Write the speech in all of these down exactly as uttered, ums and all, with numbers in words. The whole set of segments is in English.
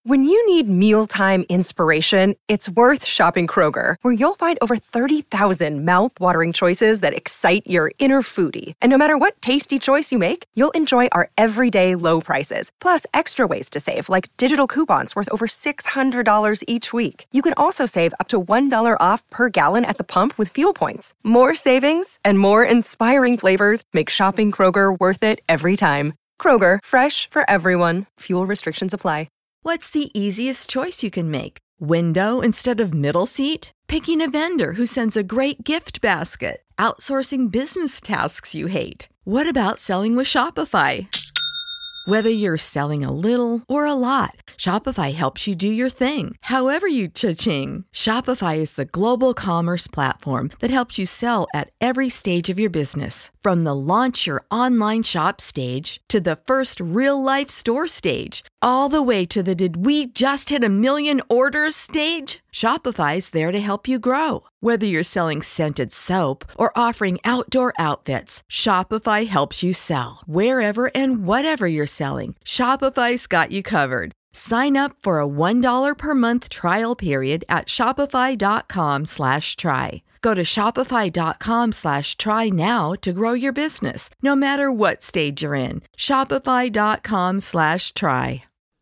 When you need mealtime inspiration, it's worth shopping Kroger, where you'll find over thirty thousand mouth-watering choices that excite your inner foodie. And no matter what tasty choice you make, you'll enjoy our everyday low prices, plus extra ways to save, like digital coupons worth over six hundred dollars each week. You can also save up to one dollar off per gallon at the pump with fuel points. More savings and more inspiring flavors make shopping Kroger worth it every time. Kroger, fresh for everyone. Fuel restrictions apply. What's the easiest choice you can make? Window instead of middle seat? Picking a vendor who sends a great gift basket? Outsourcing business tasks you hate? What about selling with Shopify? Whether you're selling a little or a lot, Shopify helps you do your thing, however you cha-ching. Shopify is the global commerce platform that helps you sell at every stage of your business. From the launch your online shop stage to the first real-life store stage, all the way to the did we just hit a million orders stage. Shopify's there to help you grow. Whether you're selling scented soap or offering outdoor outfits, Shopify helps you sell. Wherever and whatever you're selling, Shopify's got you covered. Sign up for a one dollar per month trial period at shopify.com slash try. Go to shopify.com slash try now to grow your business, no matter what stage you're in. Shopify.com slash try.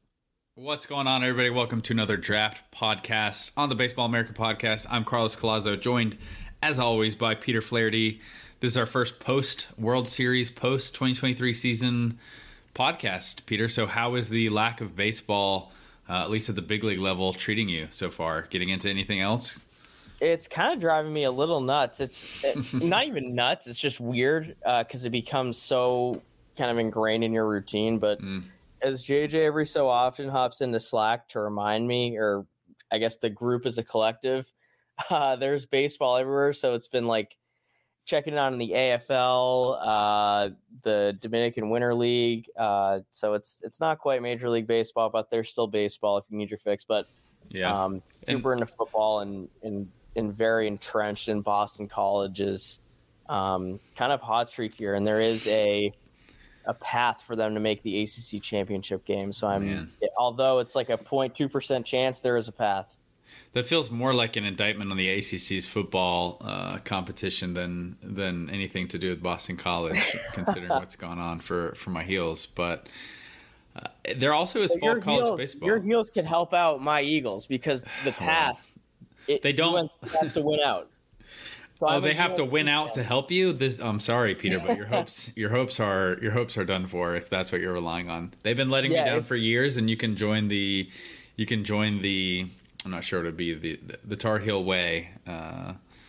What's going on, everybody? Welcome to another Draft Podcast on the Baseball America Podcast. I'm Carlos Collazo, joined, as always, by Peter Flaherty. This is our first post-World Series, post-twenty twenty-three season podcast, Peter. So how is the lack of baseball, uh, at least at the big league level, treating you so far? Getting into anything else? It's kind of driving me a little nuts. It's it, not even nuts. It's just weird because uh, it becomes so kind of ingrained in your routine, but... Mm. As J J every so often hops into Slack to remind me, or I guess the group as a collective, uh, there's baseball everywhere. So it's been like checking on the A F L, uh, the Dominican Winter League. Uh, so it's it's not quite Major League Baseball, but there's still baseball if you need your fix. But yeah, um, super and, into football and, and, and very entrenched in Boston College's um, kind of hot streak here. And there is a a path for them to make the A C C championship game. So I'm, Man. although it's like a zero point two percent chance, there is a path. That feels more like an indictment on the A C C's football uh, competition than than anything to do with Boston College, considering what's gone on for, for my Heels. But uh, there also is fall college heels, baseball. Your Heels can help out my Eagles because the path, it, they don't has to win out. So oh, they have to win out to help you. This, I'm sorry, Peter, but your hopes, your hopes are your hopes are done for if that's what you're relying on. They've been letting yeah, me down if, for years, and you can join the, you can join the. I'm not sure what it'd be the the Tar Heel way, uh,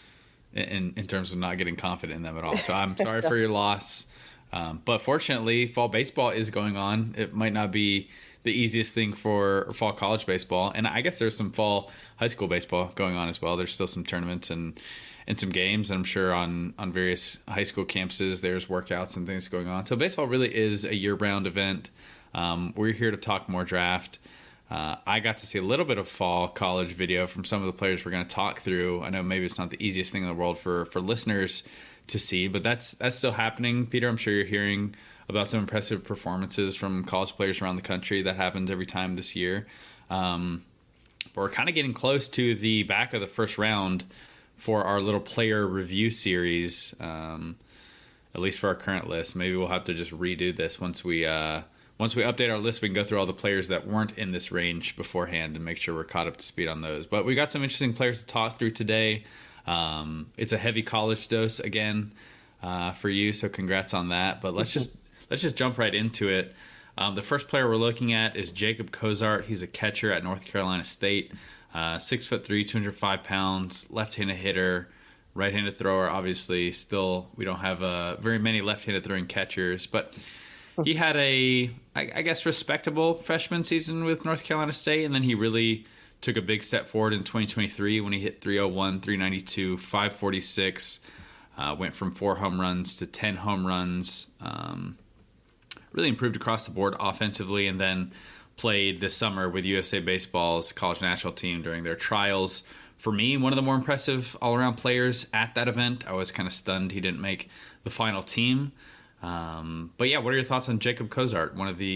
in in terms of not getting confident in them at all. So I'm sorry for your loss, um, but fortunately, fall baseball is going on. It might not be the easiest thing for fall college baseball, and I guess there's some fall high school baseball going on as well. There's still some tournaments and. and some games. And I'm sure on, on various high school campuses, there's workouts and things going on. So baseball really is a year-round event. Um, we're here to talk more draft. Uh, I got to see a little bit of fall college video from some of the players we're going to talk through. I know maybe it's not the easiest thing in the world for, for listeners to see, but that's that's still happening. Peter, I'm sure you're hearing about some impressive performances from college players around the country. That happens every time this year. Um, but we're kind of getting close to the back of the first round for our little player review series, um, at least for our current list. Maybe we'll have to just redo this once we uh, once we update our list. We can go through all the players that weren't in this range beforehand and make sure we're caught up to speed on those. But we got some interesting players to talk through today. Um, it's a heavy college dose again uh, for you, so congrats on that. But let's just let's just jump right into it. Um, the first player we're looking at is Jacob Cozart. He's a catcher at North Carolina State. Uh, six foot three, two hundred five pounds, left-handed hitter, right-handed thrower. Obviously, still we don't have uh, very many left-handed throwing catchers, but he had a, I, I guess, respectable freshman season with North Carolina State, and then he really took a big step forward in twenty twenty-three when he hit three oh one, three ninety-two, five forty-six. Uh, went from four home runs to ten home runs. Um, really improved across the board offensively, and then played this summer with U S A Baseball's college national team during their trials. For me, one of the more impressive all-around players at that event. I was kind of stunned he didn't make the final team. Um, but yeah, what are your thoughts on Jacob Cozart, one of the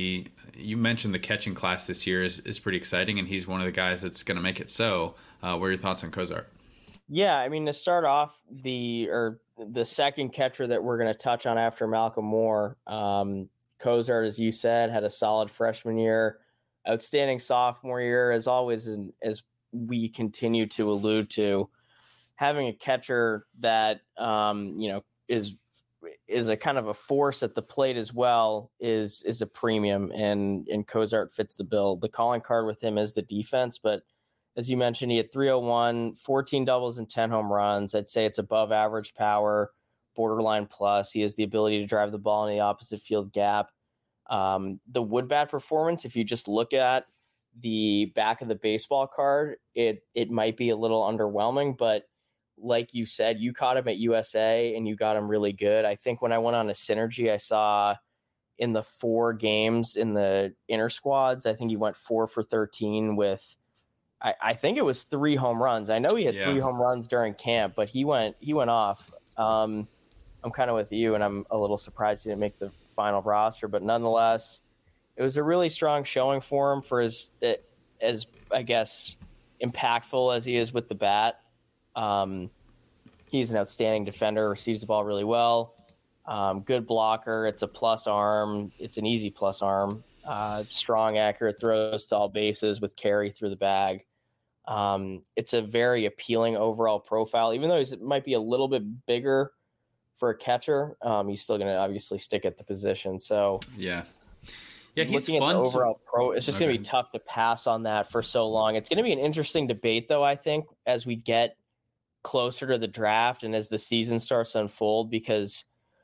you mentioned the catching class this year is, is pretty exciting, and he's one of the guys that's going to make it so. Uh, what are your thoughts on Cozart? Yeah, I mean, to start off, the or the second catcher that we're going to touch on after Malcolm Moore, um, Cozart, as you said, had a solid freshman year, outstanding sophomore year, as always, and as we continue to allude to, having a catcher that um, you know is is a kind of a force at the plate as well is is a premium, and and Cozart fits the bill. The calling card with him is the defense, but as you mentioned, he had three oh one, fourteen doubles and ten home runs. I'd say it's above average power, borderline plus. He has the ability to drive the ball in the opposite field gap. Um, the wood bat performance, if you just look at the back of the baseball card, it it might be a little underwhelming, but like you said, you caught him at U S A and you got him really good. I think when I went on a Synergy, I saw in the four games in the inter squads, I think he went four for thirteen with, I, I think it was three home runs. I know he had yeah. three home runs during camp, but he went he went off. Um, I'm kind of with you, and I'm a little surprised he didn't make the final roster, but nonetheless, it was a really strong showing for him for as as I guess impactful as he is with the bat. Um, he's an outstanding defender, receives the ball really well. Um, good blocker. It's a plus arm. It's an easy plus arm. Uh, strong, accurate throws to all bases with carry through the bag. Um, it's a very appealing overall profile, even though he might be a little bit bigger for a catcher. Um, he's still going to obviously stick at the position. So yeah, yeah, he's looking fun at the overall to... pro, it's just okay. going to be tough to pass on that for so long. It's going to be an interesting debate, though, I think, as we get closer to the draft and as the season starts to unfold, because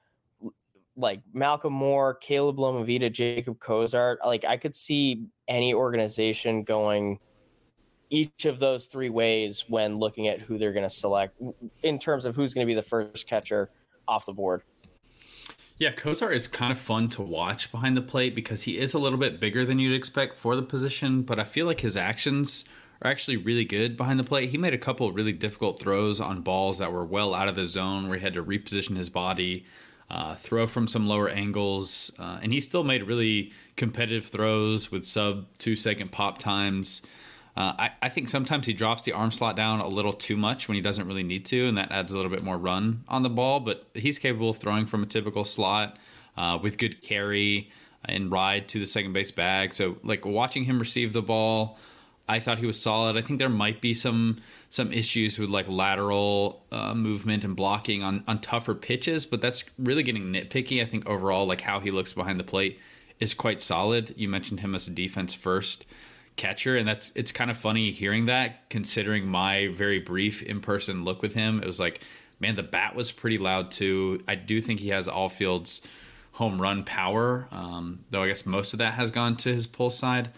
like Malcolm Moore, Caleb Lomavita, Jacob Cozart, like I could see any organization going each of those three ways when looking at who they're going to select in terms of who's going to be the first catcher off the board. Yeah, Cozart is kind of fun to watch behind the plate because he is a little bit bigger than you'd expect for the position, but I feel like his actions are actually really good behind the plate. He made a couple of really difficult throws on balls that were well out of the zone where he had to reposition his body, uh, throw from some lower angles, uh, and he still made really competitive throws with sub two second pop times. Uh, I, I think sometimes he drops the arm slot down a little too much when he doesn't really need to, and that adds a little bit more run on the ball, but he's capable of throwing from a typical slot uh, with good carry and ride to the second base bag. So like watching him receive the ball, I thought he was solid. I think there might be some some issues with like lateral uh, movement and blocking on, on tougher pitches, but that's really getting nitpicky. I think overall, like how he looks behind the plate is quite solid. You mentioned him as a defense first catcher, and that's it's kind of funny hearing that, considering my very brief in-person look with him. It was like, man, the bat was pretty loud too. I do think he has all fields home run power, um, though I guess most of that has gone to his pull side.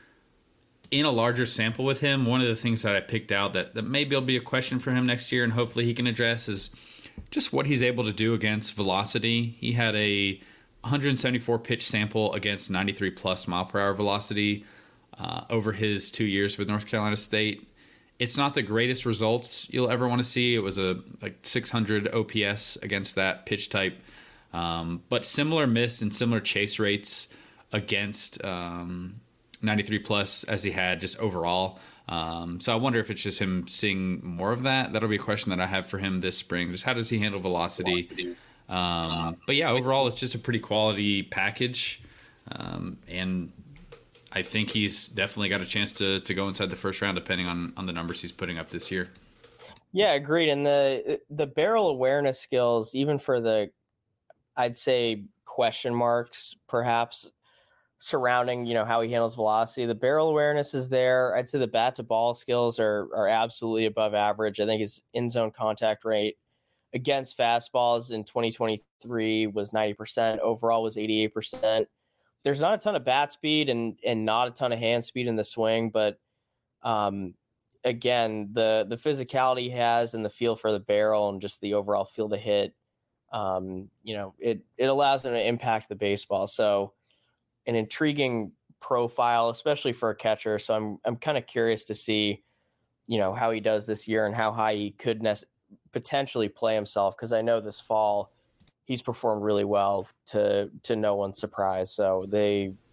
In a larger sample with him, one of the things that I picked out that, that maybe will be a question for him next year and hopefully he can address is just what he's able to do against velocity. He had a one seventy-four pitch sample against ninety-three plus mile per hour velocity uh, over his two years with North Carolina State. It's not the greatest results you'll ever want to see. It was a like six hundred O P S against that pitch type, um, but similar miss and similar chase rates against um, ninety-three plus as he had just overall. Um, so I wonder if it's just him seeing more of that. That'll be a question that I have for him this spring. Just how does he handle velocity? velocity. Um, but yeah, overall, it's just a pretty quality package. Um, and I think he's definitely got a chance to to go inside the first round, depending on, on the numbers he's putting up this year. Yeah, agreed. And the the barrel awareness skills, even for the, I'd say, question marks, perhaps, surrounding, you know, how he handles velocity, the barrel awareness is there. I'd say the bat to ball skills are are absolutely above average. I think his in zone contact rate against fastballs in twenty twenty-three was ninety percent. Overall was eighty-eight percent. There's not a ton of bat speed and and not a ton of hand speed in the swing, but um, again, the the physicality he has and the feel for the barrel and just the overall feel to hit, um, you know, it it allows him to impact the baseball. So an intriguing profile, especially for a catcher. So I'm I'm kind of curious to see, you know, how he does this year and how high he could ne- potentially play himself, because I know this fall he's performed really well to to no one's surprise. So they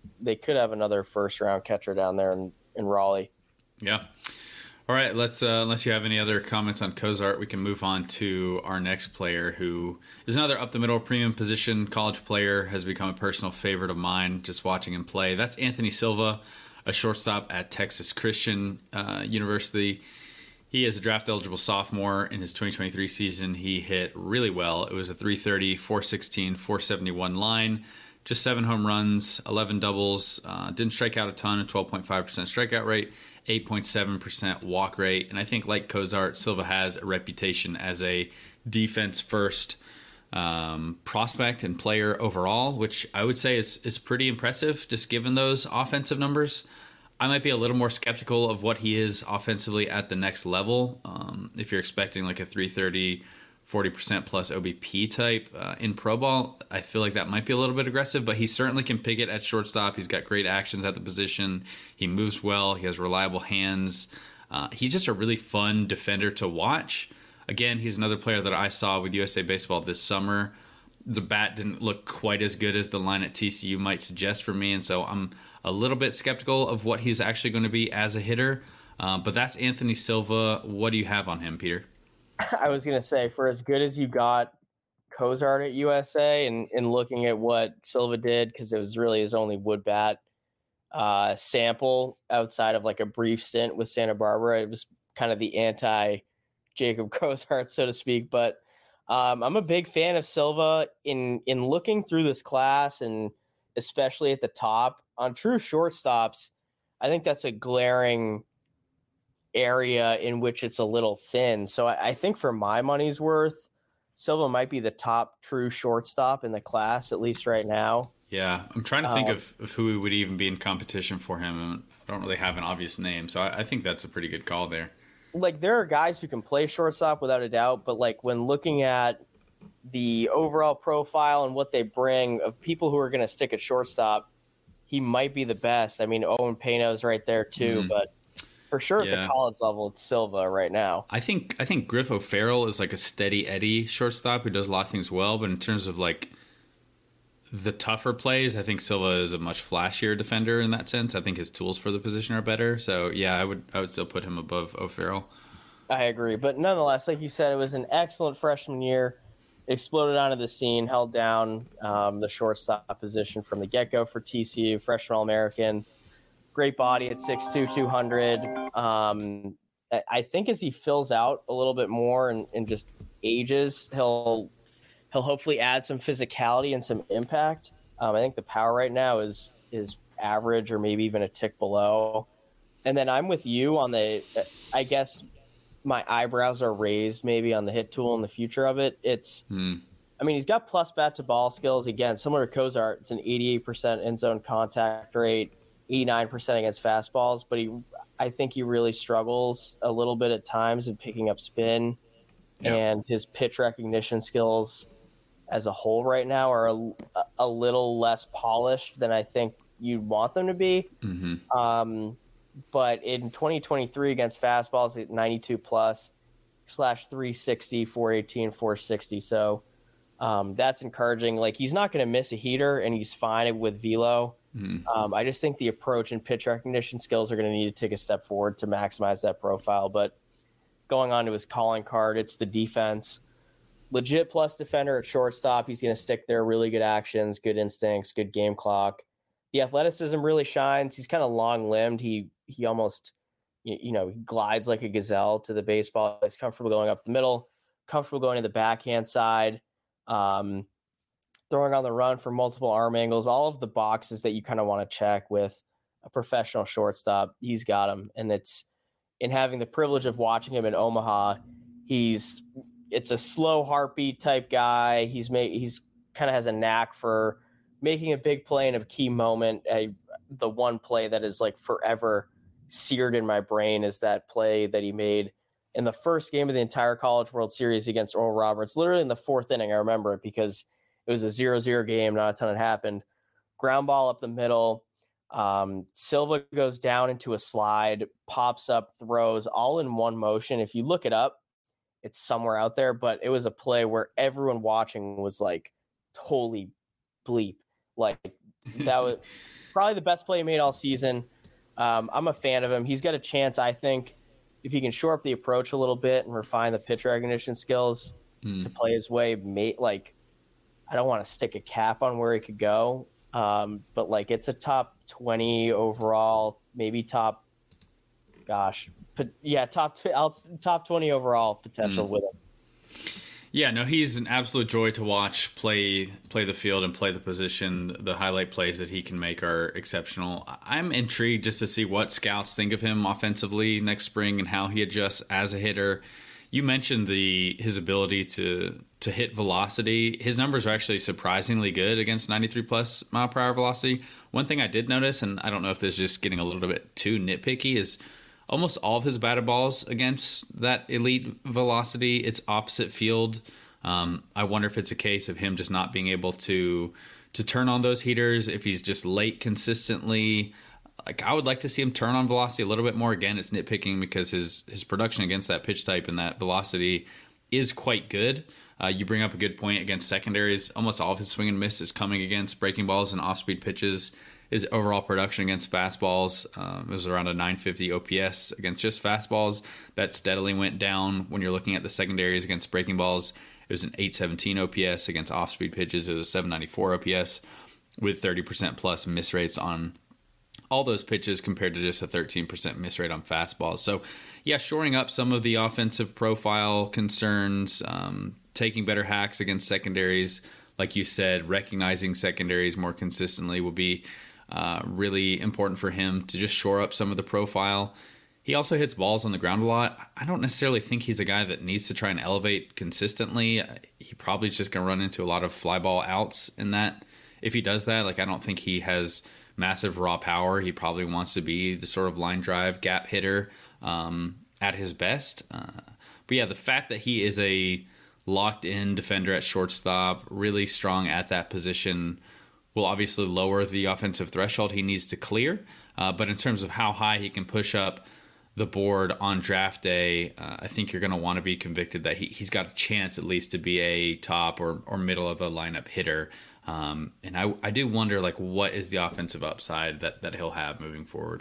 they could have another first round catcher down there in, in Raleigh. Yeah. All right. Let's, uh, unless you have any other comments on Cozart, we can move on to our next player, who is another up the middle premium position college player, has become a personal favorite of mine just watching him play. That's Anthony Silva, a shortstop at Texas Christian uh, University. He is a draft eligible sophomore. In his twenty twenty-three season, he hit really well. It was a three thirty, four sixteen, four seventy-one line, just seven home runs, eleven doubles, uh, didn't strike out a ton, a twelve point five percent strikeout rate, eight point seven percent walk rate. And I think, like Cozart, Silva has a reputation as a defense first um, prospect and player overall, which I would say is, is pretty impressive just given those offensive numbers. I might be a little more skeptical of what he is offensively at the next level. Um, if you're expecting like a three thirty, forty percent plus O B P type uh, in pro ball, I feel like that might be a little bit aggressive, but he certainly can pick it at shortstop. He's got great actions at the position. He moves well. He has reliable hands. Uh, he's just a really fun defender to watch. Again, he's another player that I saw with U S A Baseball this summer. The bat didn't look quite as good as the line at T C U might suggest for me, and so I'm a little bit skeptical of what he's actually going to be as a hitter. Uh, but that's Anthony Silva. What do you have on him, Peter? I was going to say, for as good as you got Cozart at U S A, and, and looking at what Silva did, because it was really his only wood bat uh, sample outside of like a brief stint with Santa Barbara. It was kind of the anti-Jacob Cozart, so to speak. But um, I'm a big fan of Silva in in looking through this class, and especially at the top on true shortstops. I think that's a glaring area in which it's a little thin. So I, I think for my money's worth, Silva might be the top true shortstop in the class, at least right now. Yeah, I'm trying to think um, of, of who would even be in competition for him. I don't really have an obvious name, so I, I think that's a pretty good call there. Like, there are guys who can play shortstop without a doubt, but like when looking at the overall profile and what they bring of people who are going to stick at shortstop, he might be the best. I mean, Owen Pano's right there too, mm. but for sure at yeah. the college level, it's Silva right now. I think I think Griff O'Farrell is like a steady Eddie shortstop who does a lot of things well, but in terms of like the tougher plays, I think Silva is a much flashier defender in that sense. I think his tools for the position are better. So yeah, I would I would still put him above O'Farrell. I agree, but nonetheless, like you said, it was an excellent freshman year. Exploded onto the scene, held down um, the shortstop position from the get-go for T C U, freshman All-American. Great body at six two, two hundred. Um, I think as he fills out a little bit more and, and just ages, he'll he'll hopefully add some physicality and some impact. Um, I think the power right now is is average or maybe even a tick below. And then I'm with you on the, I guess my eyebrows are raised maybe on the hit tool and the future of it. It's, hmm. I mean, he's got plus bat to ball skills. Again, similar to Cozart, it's an eighty-eight percent end zone contact rate, eighty-nine percent against fastballs, but he, I think he really struggles a little bit at times in picking up spin, yep. and his pitch recognition skills as a whole right now are a, a little less polished than I think you'd want them to be. Mm-hmm. Um, but in twenty twenty-three against fastballs at ninety-two plus slash three sixty, four eighteen, four sixty. So um, that's encouraging. Like, he's not going to miss a heater, and he's fine with velo. Mm-hmm. Um, I just think the approach and pitch recognition skills are going to need to take a step forward to maximize that profile. But going on to his calling card, it's the defense. Legit plus defender at shortstop. He's going to stick there. Really good actions, good instincts, good game clock. The athleticism really shines. He's kind of long-limbed. He he almost, you know, he glides like a gazelle to the baseball. He's comfortable going up the middle, comfortable going to the backhand side, um, throwing on the run for multiple arm angles. All of the boxes that you kind of want to check with a professional shortstop, he's got them. And it's in having the privilege of watching him in Omaha. He's it's a slow heartbeat type guy. He's made he's kind of has a knack for making a big play in a key moment. A, the one play that is like forever seared in my brain is that play that he made in the first game of the entire College World Series against Oral Roberts, literally in the fourth inning. I remember it because it was a zero zero game. Not a ton had happened. Ground ball up the middle. Um, Silva goes down into a slide, pops up, throws all in one motion. If you look it up, it's somewhere out there, but it was a play where everyone watching was like, holy bleep. Like, That was probably the best play he made all season. Um, I'm a fan of him. He's got a chance, I think, if he can shore up the approach a little bit and refine the pitch recognition skills mm. to play his way. Mate, like, I don't want to stick a cap on where he could go, um, but like it's a top twenty overall, maybe top. Gosh, but yeah, top top twenty overall potential mm. with him. Yeah, no, he's an absolute joy to watch play play the field and play the position. The highlight plays that he can make are exceptional. I'm intrigued just to see what scouts think of him offensively next spring and how he adjusts as a hitter. You mentioned the his ability to to hit velocity. His numbers are actually surprisingly good against ninety-three plus mile per hour velocity. One thing I did notice, and I don't know if this is just getting a little bit too nitpicky, is almost all of his batted balls against that elite velocity, it's opposite field. Um, I wonder if it's a case of him just not being able to to turn on those heaters, if he's just late consistently. Like, I would like to see him turn on velocity a little bit more. Again, it's nitpicking because his, his production against that pitch type and that velocity is quite good. Uh, you bring up a good point against secondaries. Almost all of his swing and miss is coming against breaking balls and off-speed pitches. His overall production against fastballs um, was around a nine fifty O P S against just fastballs. That steadily went down when you're looking at the secondaries against breaking balls. It was an eight seventeen O P S against off-speed pitches. It was a seven ninety-four O P S with thirty percent plus miss rates on all those pitches compared to just a thirteen percent miss rate on fastballs. So, yeah, shoring up some of the offensive profile concerns, um, taking better hacks against secondaries, like you said, recognizing secondaries more consistently will be Uh, really important for him to just shore up some of the profile. He also hits balls on the ground a lot. I don't necessarily think he's a guy that needs to try and elevate consistently. He probably is just going to run into a lot of fly ball outs in that. If he does that, like, I don't think he has massive raw power. He probably wants to be the sort of line drive gap hitter um, at his best. Uh, but yeah, the fact that he is a locked in defender at shortstop, really strong at that position, will obviously lower the offensive threshold he needs to clear. Uh, but in terms of how high he can push up the board on draft day, uh, I think you're going to want to be convicted that he, he's got a chance at least to be a top or, or middle of the lineup hitter. Um, and I, I do wonder, like, what is the offensive upside that, that he'll have moving forward?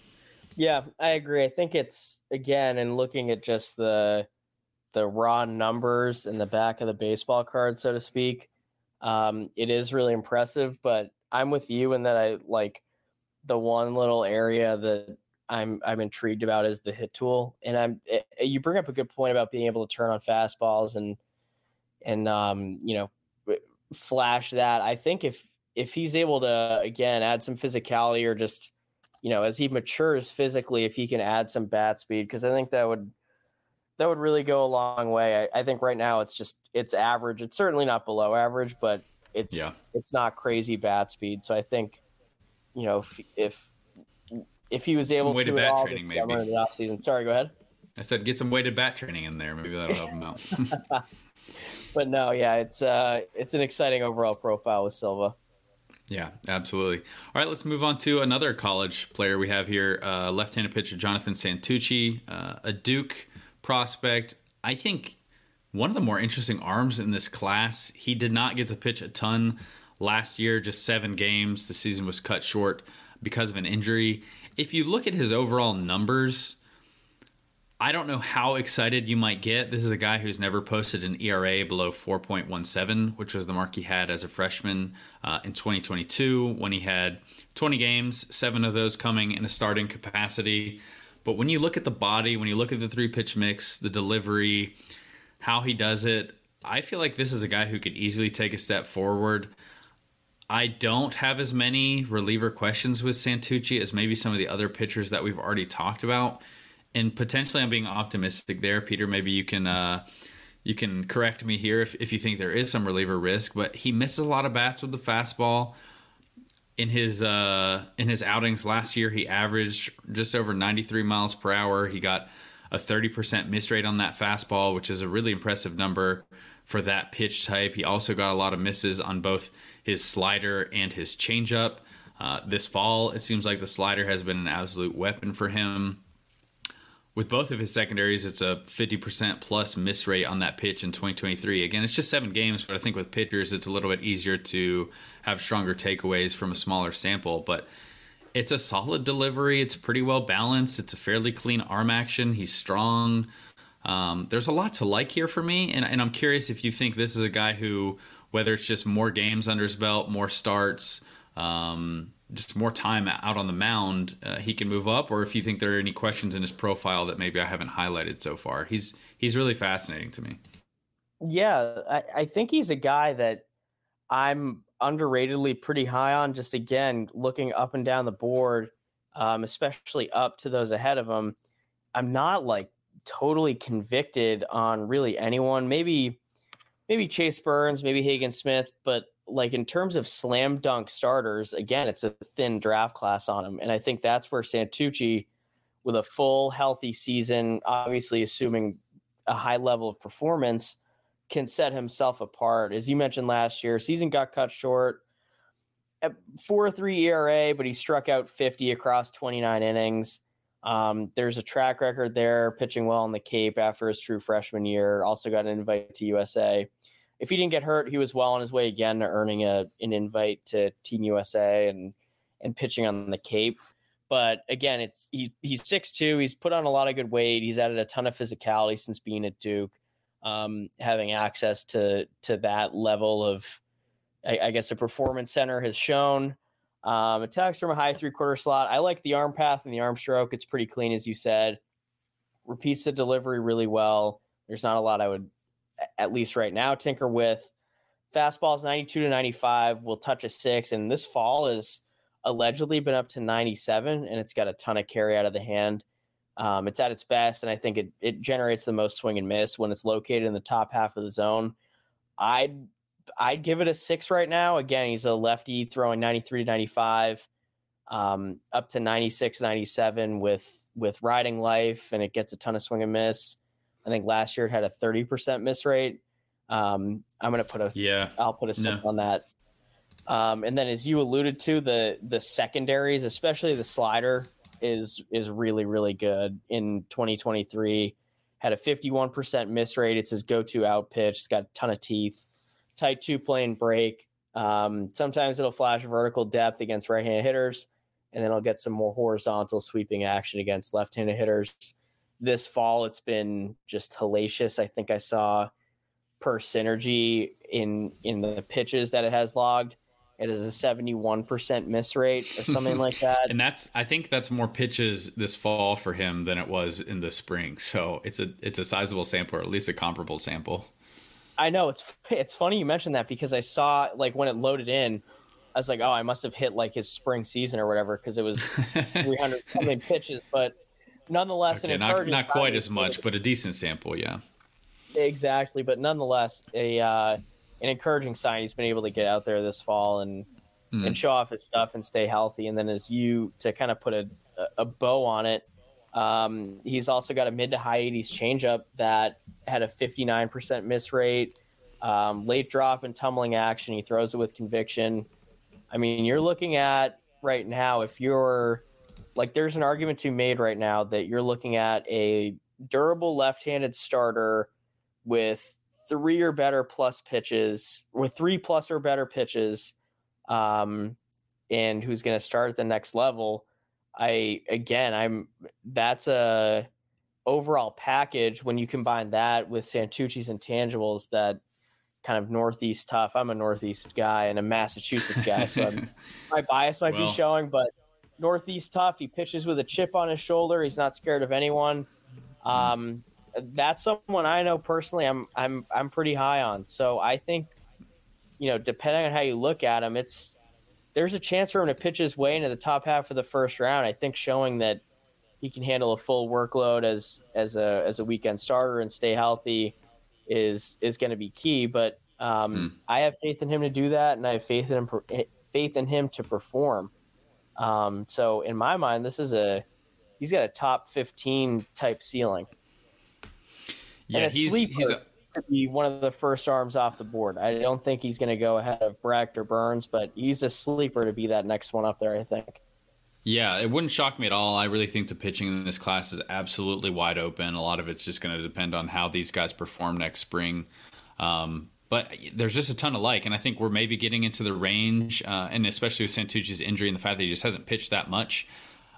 Yeah, I agree. I think it's, again, in looking at just the the raw numbers in the back of the baseball card, so to speak, Um, it is really impressive, but I'm with you in that I like the one little area that I'm I'm intrigued about is the hit tool. And I'm it, you bring up a good point about being able to turn on fastballs and and um, you know, flash that. I think if if he's able to, again, add some physicality or just, you know, as he matures physically, if he can add some bat speed, because I think that would that would really go a long way. I, I think right now it's just it's average. It's certainly not below average, but it's yeah. it's not crazy bat speed. So I think, you know, if if, if he was able to bat training maybe in the off season. Sorry, go ahead. I said get some weighted bat training in there. Maybe that'll help him out. But no, yeah, it's uh it's an exciting overall profile with Silva. Yeah, absolutely. All right, let's move on to another college player we have here, uh, left-handed pitcher Jonathan Santucci, uh, a Duke prospect. I think one of the more interesting arms in this class. He did not get to pitch a ton last year, just seven games. The season was cut short because of an injury. If you look at his overall numbers, I don't know how excited you might get. This is a guy who's never posted an E R A below four point one seven, which was the mark he had as a freshman uh, in twenty twenty-two when he had twenty games, seven of those coming in a starting capacity. But when you look at the body, when you look at the three-pitch mix, the delivery, how he does it, I feel like this is a guy who could easily take a step forward. I don't have as many reliever questions with Santucci as maybe some of the other pitchers that we've already talked about. And potentially I'm being optimistic there. Peter, maybe you can uh, you can correct me here if, if you think there is some reliever risk. But he misses a lot of bats with the fastball. In his uh, in his outings last year, he averaged just over ninety-three miles per hour. He got a thirty percent miss rate on that fastball, which is a really impressive number for that pitch type. He also got a lot of misses on both his slider and his changeup. Uh, this fall, it seems like the slider has been an absolute weapon for him. with both of his secondaries, it's a fifty percent plus miss rate on that pitch in twenty twenty-three. Again, it's just seven games, but I think with pitchers, it's a little bit easier to have stronger takeaways from a smaller sample. But it's a solid delivery. It's pretty well balanced. It's a fairly clean arm action. He's strong. Um, there's a lot to like here for me, and, and I'm curious if you think this is a guy who, whether it's just more games under his belt, more starts, um, just more time out on the mound, uh, he can move up, or if you think there are any questions in his profile that maybe I haven't highlighted so far. He's he's really fascinating to me. Yeah, I, I think he's a guy that I'm underratedly pretty high on. Just again, looking up and down the board, um, especially up to those ahead of him, I'm not like totally convicted on really anyone. Maybe maybe Chase Burns, maybe Hagen Smith, but like in terms of slam dunk starters, again, it's a thin draft class on him. And I think that's where Santucci, with a full healthy season, obviously assuming a high level of performance, can set himself apart. As you mentioned last year, season got cut short at four three E R A, but he struck out fifty across twenty-nine innings. Um, there's a track record there, pitching well on the Cape after his true freshman year. Also got an invite to U S A. If he didn't get hurt, he was well on his way again to earning a an invite to Team U S A and and pitching on the Cape. But again, it's he, he's six two. He's put on a lot of good weight. He's added a ton of physicality since being at Duke. Um, having access to to that level of, I, I guess, a performance center has shown. Um, attacks from a high three-quarter slot. I like the arm path and the arm stroke. It's pretty clean, as you said. Repeats the delivery really well. There's not a lot I would, at least right now, tinker with. Fastball's ninety-two to ninety-five. Will touch a six, and this fall has allegedly been up to ninety-seven, and it's got a ton of carry out of the hand. Um, it's at its best, and I think it it generates the most swing and miss when it's located in the top half of the zone. I'd I'd give it a six right now. Again, he's a lefty throwing ninety-three to ninety-five, um, up to ninety-six, ninety-seven with with riding life, and it gets a ton of swing and miss. I think last year it had a thirty percent miss rate. Um, I'm going to put a yeah. I'll put a six no. on that. Um, and then, as you alluded to, the the secondaries, especially the slider, is is really really good in twenty twenty-three. Had a fifty-one percent miss rate. It's his go-to out pitch. It's got a ton of teeth. Tight two-plane break. Um, sometimes it'll flash vertical depth against right-handed hitters, and then it'll get some more horizontal sweeping action against left-handed hitters. This fall, it's been just hellacious. I think I saw per synergy in in the pitches that it has logged, it is a seventy-one percent miss rate or something like that. And that's, I think that's more pitches this fall for him than it was in the spring. So it's a it's a sizable sample, or at least a comparable sample. I know it's it's funny you mentioned that, because I saw, like, when it loaded in, I was like, oh, I must have hit like his spring season or whatever, because it was three hundred something pitches, but nonetheless, okay, an not, not quite as much, but a decent sample, yeah. Exactly, but nonetheless, a uh, an encouraging sign. He's been able to get out there this fall and mm. and show off his stuff and stay healthy. And then, as you to kind of put a a bow on it, um, he's also got a mid to high eighties changeup that had a fifty-nine percent miss rate, um, late drop and tumbling action. He throws it with conviction. I mean, you're looking at right now, if you're like, there's an argument to be made right now that you're looking at a durable left-handed starter with three or better plus pitches, with three plus or better pitches, um, and who's going to start at the next level. I, again, I'm, that's a overall package when you combine that with Santucci's intangibles, that kind of Northeast tough. I'm a Northeast guy and a Massachusetts guy, so I'm, my bias might well. be showing, but Northeast tough. He pitches with a chip on his shoulder. He's not scared of anyone. Um, that's someone I know personally I'm I'm I'm pretty high on. So I think, you know, depending on how you look at him, it's there's a chance for him to pitch his way into the top half of the first round. I think showing that he can handle a full workload as as a as a weekend starter and stay healthy is is going to be key. But um, hmm. I have faith in him to do that, and I have faith in him faith in him to perform. Um, so in my mind, this is a he's got a top fifteen type ceiling. Yeah, and a he's, sleeper he's a... to be one of the first arms off the board. I don't think he's going to go ahead of Brecht or Burns, but he's a sleeper to be that next one up there, I think. Yeah, it wouldn't shock me at all. I really think the pitching in this class is absolutely wide open. A lot of it's just going to depend on how these guys perform next spring. Um, but there's just a ton of like, and I think we're maybe getting into the range, uh, and especially with Santucci's injury and the fact that he just hasn't pitched that much.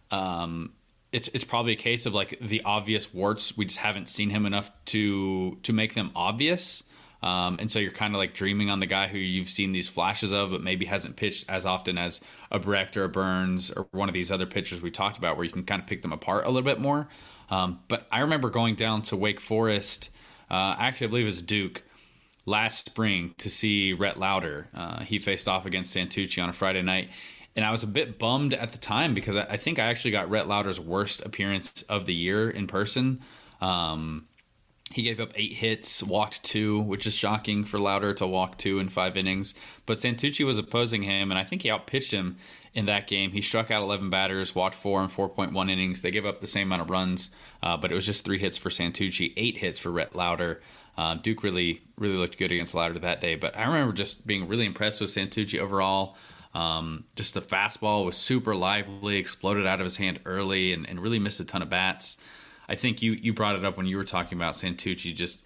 Um, it's it's probably a case of like the obvious warts. We just haven't seen him enough to to make them obvious. Um, and so you're kind of like dreaming on the guy who you've seen these flashes of, but maybe hasn't pitched as often as a Brecht or a Burns or one of these other pitchers we talked about, where you can kind of pick them apart a little bit more. Um, but I remember going down to Wake Forest, uh, actually I believe it was Duke, last spring to see Rhett Lauder. Uh, he faced off against Santucci on a Friday night. And I was a bit bummed at the time because I, I think I actually got Rhett Lauder's worst appearance of the year in person. Um, He gave up eight hits, walked two, which is shocking for Lauder to walk two in five innings. But Santucci was opposing him, and I think he outpitched him in that game. He struck out eleven batters, walked four in four point one innings. They gave up the same amount of runs, uh, but it was just three hits for Santucci, eight hits for Rhett Lauder. Uh, Duke really, really looked good against Lauder that day. But I remember just being really impressed with Santucci overall. Um, just the fastball was super lively, exploded out of his hand early, and, and really missed a ton of bats. I think you, you brought it up when you were talking about Santucci just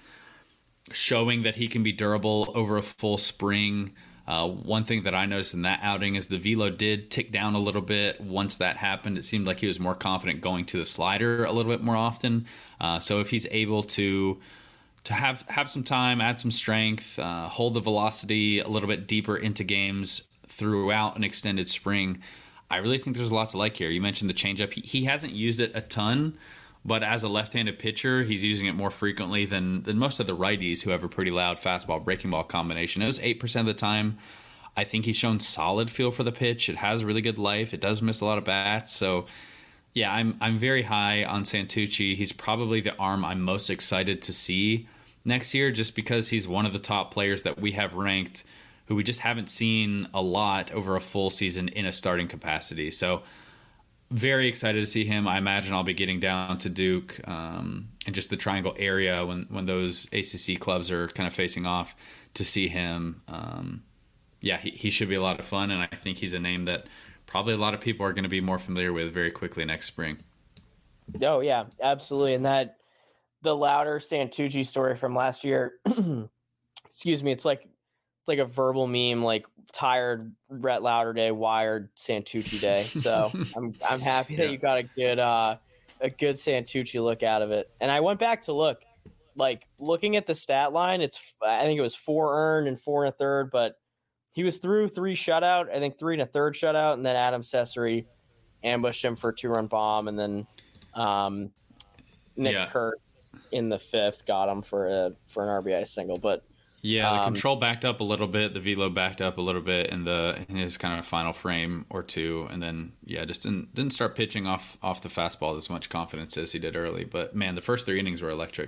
showing that he can be durable over a full spring. Uh, one thing that I noticed in that outing is the velo did tick down a little bit. Once that happened, it seemed like he was more confident going to the slider a little bit more often. Uh, so if he's able to to have, have some time, add some strength, uh, hold the velocity a little bit deeper into games throughout an extended spring, I really think there's a lot to like here. You mentioned the changeup. He, he hasn't used it a ton, but as a left-handed pitcher, he's using it more frequently than, than most of the righties who have a pretty loud fastball breaking ball combination. It was eight percent of the time. I think he's shown solid feel for the pitch. It has really good life. It does miss a lot of bats. So, yeah, I'm I'm very high on Santucci. He's probably the arm I'm most excited to see next year, just because he's one of the top players that we have ranked who we just haven't seen a lot over a full season in a starting capacity. So, very excited to see him. I imagine I'll be getting down to Duke um, and just the Triangle area when, when those A C C clubs are kind of facing off to see him. Um, yeah, he, he should be a lot of fun, and I think he's a name that probably a lot of people are going to be more familiar with very quickly next spring. Oh, yeah, absolutely. And that the Lauder Santucci story from last year, excuse me, it's like it's like a verbal meme, like tired Rhett Lauder day, wired Santucci day. So I'm I'm happy that yeah. you got a good uh, a good Santucci look out of it. And I went back to look, like looking at the stat line. It's I think it was four earned and four and a third, but he was through three shutout. I think three and a third shutout, and then Adam Cesare ambushed him for a two run bomb, and then um, Nick yeah. Kurtz in the fifth got him for a for an R B I single, but. Yeah, the um, control backed up a little bit. The velo backed up a little bit in the in his kind of final frame or two, and then yeah, just didn't didn't start pitching off off the fastball with as much confidence as he did early. But man, the first three innings were electric.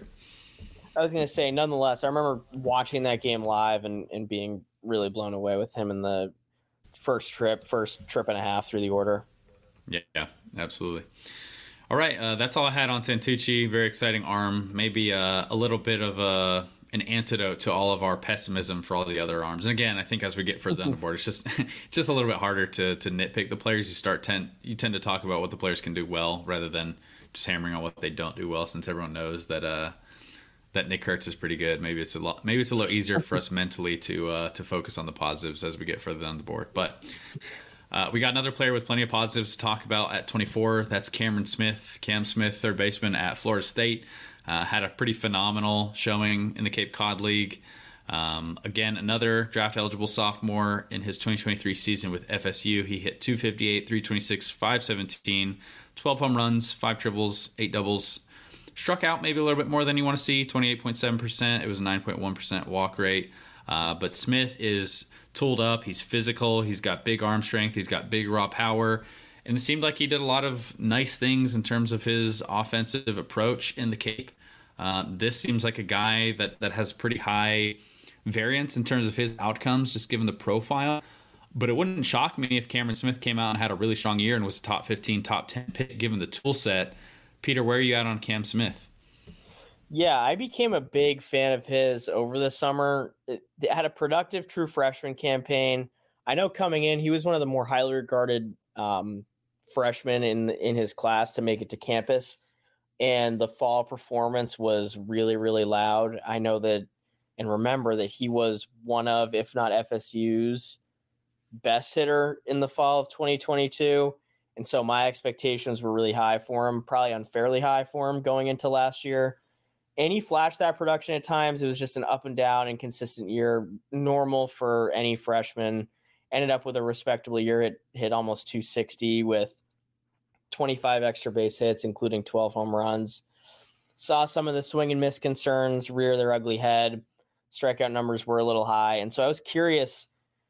I was going to say, nonetheless, I remember watching that game live and, and being really blown away with him in the first trip, first trip and a half through the order. Yeah, yeah, absolutely. All right, uh, that's all I had on Santucci. Very exciting arm. Maybe uh, a little bit of a. an antidote to all of our pessimism for all the other arms. And again, I think as we get further down the board, it's just just a little bit harder to to nitpick the players. You start tend you tend to talk about what the players can do well rather than just hammering on what they don't do well, since everyone knows that uh, that Nick Kurtz is pretty good. Maybe it's a lot maybe it's a little easier for us mentally to uh, to focus on the positives as we get further down the board. But uh, we got another player with plenty of positives to talk about at twenty-four. That's Cameron Smith. Cam Smith, third baseman at Florida State. Uh, had a pretty phenomenal showing in the Cape Cod League. Um, again, another draft-eligible sophomore in his twenty twenty-three season with F S U. He hit two fifty-eight, three twenty-six, five seventeen, twelve home runs, five triples, eight doubles. Struck out maybe a little bit more than you want to see, twenty-eight point seven percent. It was a nine point one percent walk rate. Uh, but Smith is tooled up. He's physical. He's got big arm strength. He's got big raw power. And it seemed like he did a lot of nice things in terms of his offensive approach in the Cape. Uh, this seems like a guy that, that has pretty high variance in terms of his outcomes, just given the profile. But it wouldn't shock me if Cameron Smith came out and had a really strong year and was a top fifteen, top ten pick, given the tool set. Peter, where are you at on Cam Smith? Yeah, I became a big fan of his over the summer. It, it had a productive true freshman campaign. I know coming in, he was one of the more highly regarded um, freshmen in in his class to make it to campus, and the fall performance was really, really loud. I know that, and remember that he was one of, if not F S U's best hitter in the fall of twenty twenty-two. And so my expectations were really high for him, probably unfairly high for him going into last year. And he flashed that production at times. It was just an up and down, inconsistent year, normal for any freshman. Ended up with a respectable year. It hit almost two sixty with twenty-five extra base hits, including twelve home runs. Saw some of the swing and miss concerns rear their ugly head. Strikeout numbers were a little high. And so I was curious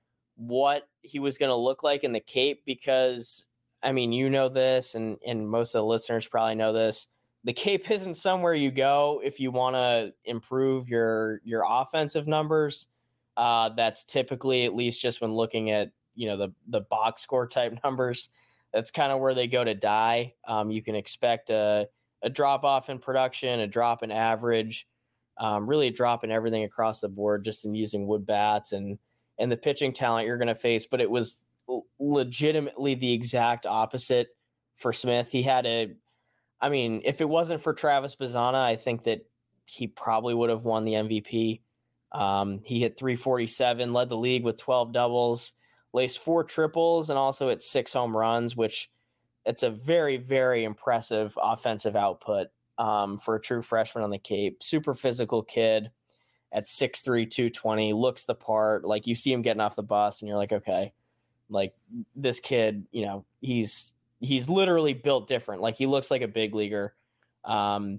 what he was going to look like in the Cape, because I mean, you know this, and, and most of the listeners probably know this. The Cape isn't somewhere you go if you want to improve your your offensive numbers. Uh, that's typically, at least just when looking at, you know, the the box score type numbers, that's kind of where they go to die. Um, you can expect a, a drop off in production, a drop in average, um, really a drop in everything across the board, just in using wood bats and and the pitching talent you're going to face. But it was legitimately the exact opposite for Smith. He had a, I mean, if it wasn't for Travis Bazzana, I think that he probably would have won the M V P. Um, he hit three forty-seven, led the league with twelve doubles, laced four triples, and also hit six home runs, which it's a very, very impressive offensive output um, for a true freshman on the Cape. Super physical kid at six three, two twenty, looks the part. Like, you see him getting off the bus and you're like, okay, like, this kid, you know, he's he's literally built different. Like, he looks like a big leaguer. Um,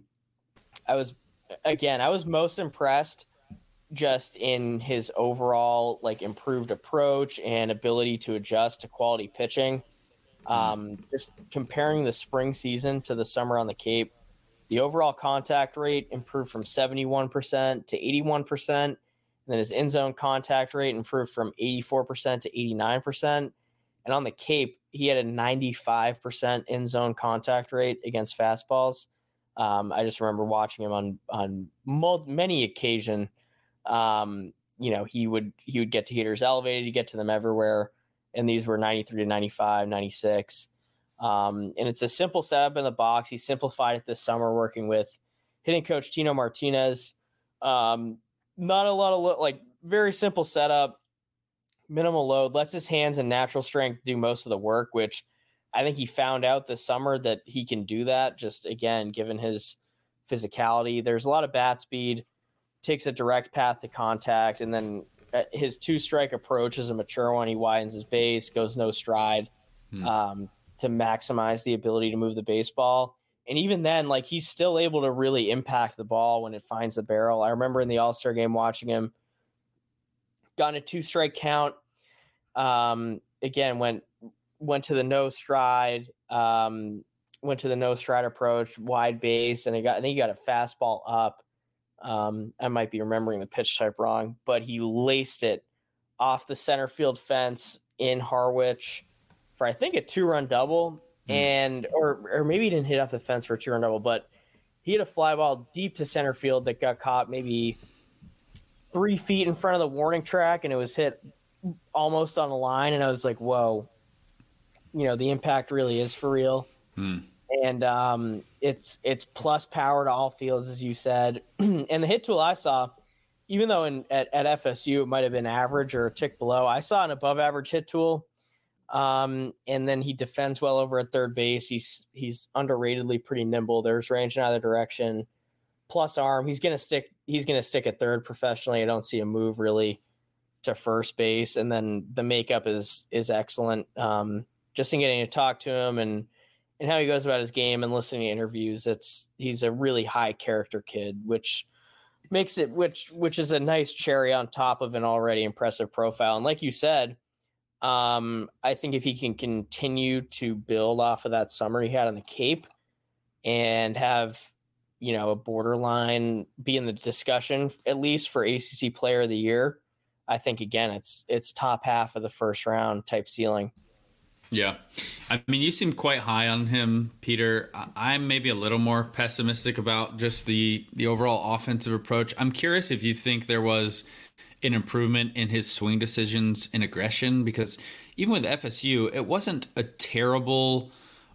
I was, again, I was most impressed just in his overall, like, improved approach and ability to adjust to quality pitching. Um, just comparing the spring season to the summer on the Cape, the overall contact rate improved from seventy-one percent to eighty-one percent. And then his in zone contact rate improved from eighty-four percent to eighty-nine percent. And on the Cape, he had a ninety-five percent in zone contact rate against fastballs. Um, I just remember watching him on, on mul- many occasion. Um, you know, he would, he would get to hitters elevated, he'd get to them everywhere. And these were ninety-three to ninety-five, ninety-six. Um, and it's a simple setup in the box. He simplified it this summer working with hitting coach Tino Martinez. Um, not a lot of, lo- like, very simple setup, minimal load, lets his hands and natural strength do most of the work, which I think he found out this summer that he can do that, just, again, given his physicality. There's a lot of bat speed, takes a direct path to contact, and then his two-strike approach is a mature one. He widens his base, goes no stride hmm. um, to maximize the ability to move the baseball. And even then, like, he's still able to really impact the ball when it finds the barrel. I remember in the All-Star game watching him, got a two-strike count. Um, again, went went to the no stride, um, went to the no stride approach, wide base, and he got I think he got a fastball up. Um, I might be remembering the pitch type wrong, but he laced it off the center field fence in Harwich for, I think, a two-run double, mm. and or or maybe he didn't hit off the fence for a two-run double, but he hit a fly ball deep to center field that got caught maybe three feet in front of the warning track, and it was hit almost on the line, and I was like, whoa, you know, the impact really is for real. Mm. And um, it's it's plus power to all fields, as you said. And the hit tool I saw, even though in, at, at F S U it might have been average or a tick below, I saw an above-average hit tool. Um, and then he defends well over at third base. He's he's underratedly pretty nimble. There's range in either direction. Plus arm. He's gonna stick. He's gonna stick at third professionally. I don't see a move really to first base. And then the makeup is is excellent. Um, just in getting to talk to him and. And how he goes about his game and listening to interviews, it's he's a really high character kid, which makes it which which is a nice cherry on top of an already impressive profile. And like you said, um, I think if he can continue to build off of that summer he had on the Cape and have, you know, a borderline be in the discussion at least for A C C Player of the Year, I think again it's it's top half of the first round type ceiling. Yeah. I mean, you seem quite high on him, Peter. I'm maybe a little more pessimistic about just the, the overall offensive approach. I'm curious if you think there was an improvement in his swing decisions and aggression, because even with F S U, it wasn't a terrible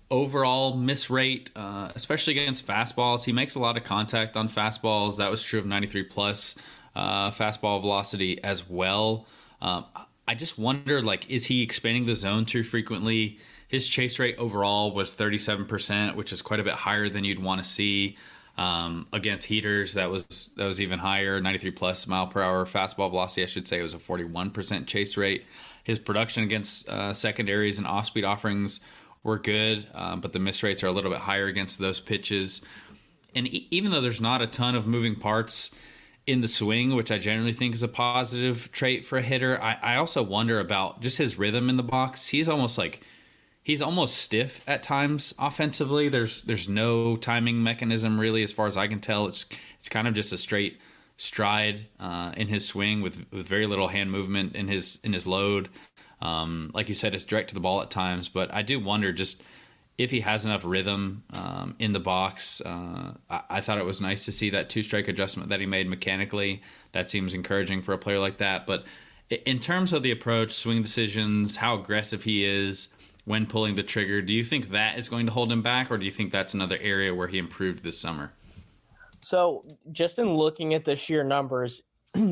overall miss rate, uh, especially against fastballs. He makes a lot of contact on fastballs. That was true of ninety-three plus uh, fastball velocity as well. Um, I just wonder, like, is he expanding the zone too frequently? His chase rate overall was thirty-seven percent, which is quite a bit higher than you'd want to see. Um, against heaters, that was that was even higher, ninety-three plus mile per hour fastball velocity, I should say. It was a forty-one percent chase rate. His production against uh, secondaries and off-speed offerings were good, um, but the miss rates are a little bit higher against those pitches. And e- even though there's not a ton of moving parts in the swing, which I generally think is a positive trait for a hitter, I, I also wonder about just his rhythm in the box. He's almost like he's almost stiff at times offensively. There's there's no timing mechanism really, as far as I can tell. It's it's kind of just a straight stride uh, in his swing with, with very little hand movement in his in his load. Um, like you said, it's direct to the ball at times, but I do wonder just if he has enough rhythm um, in the box. Uh, I, I thought it was nice to see that two-strike adjustment that he made mechanically. That seems encouraging for a player like that. But in terms of the approach, swing decisions, how aggressive he is when pulling the trigger, do you think that is going to hold him back, or do you think that's another area where he improved this summer? So just in looking at the sheer numbers,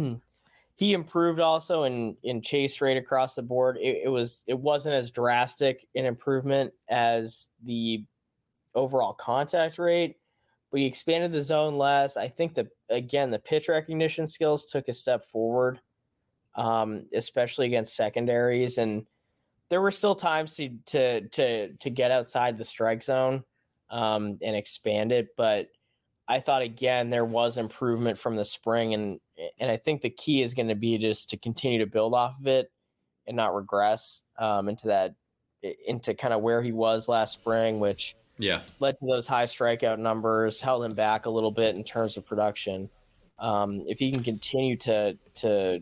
he improved also in, in chase rate across the board. It, it was it wasn't as drastic an improvement as the overall contact rate, but he expanded the zone less. I think that, again, the pitch recognition skills took a step forward, um, especially against secondaries. And there were still times to to to, to get outside the strike zone um, and expand it, but I thought, again, there was improvement from the spring, and and I think the key is going to be just to continue to build off of it and not regress um, into that, into kind of where he was last spring, which yeah led to those high strikeout numbers, held him back a little bit in terms of production. Um, if he can continue to to,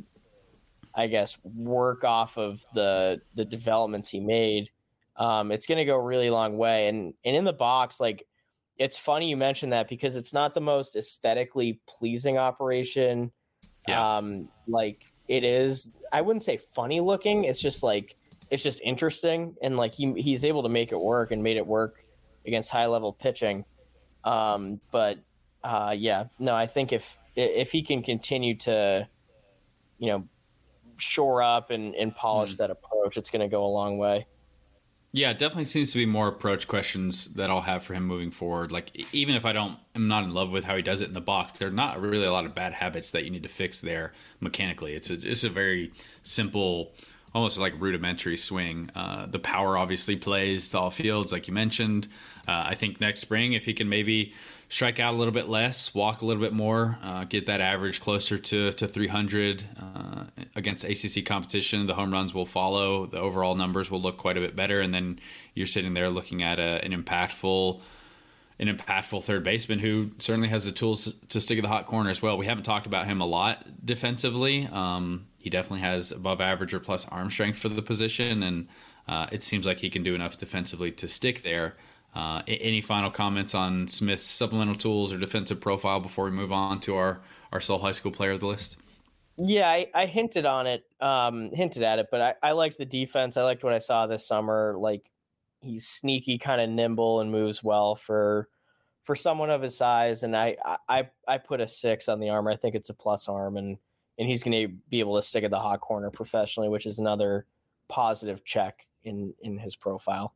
I guess, work off of the the developments he made, um, it's going to go a really long way. And and in the box, like, it's funny you mentioned that because it's not the most aesthetically pleasing operation. Yeah. Um, like it is, I wouldn't say funny looking. It's just like, it's just interesting. And like, he, he's able to make it work and made it work against high level pitching. Um, but uh, yeah, no, I think if, if he can continue to, you know, shore up and, and polish mm. that approach, it's going to go a long way. Yeah, it definitely seems to be more approach questions that I'll have for him moving forward. Like, even if I don't, I'm not in love with how he does it in the box, there are not really a lot of bad habits that you need to fix there mechanically. It's a, it's a very simple, almost like rudimentary swing. Uh, the power obviously plays to all fields, like you mentioned. Uh, I think next spring, if he can maybe strike out a little bit less, walk a little bit more, uh, get that average closer to, to three hundred uh, against A C C competition, the home runs will follow. The overall numbers will look quite a bit better. And then you're sitting there looking at a, an impactful an impactful third baseman who certainly has the tools to stick at the hot corner as well. We haven't talked about him a lot defensively. Um, he definitely has above average or plus arm strength for the position, and uh, it seems like he can do enough defensively to stick there. Uh, any final comments on Smith's supplemental tools or defensive profile before we move on to our, our sole high school player of the list? Yeah, I, I hinted on it, um, hinted at it, but I, I liked the defense. I liked what I saw this summer. Like, he's sneaky, kind of nimble, and moves well for for someone of his size. And I I I put a six on the arm. I think it's a plus arm, and and he's going to be able to stick at the hot corner professionally, which is another positive check in in his profile.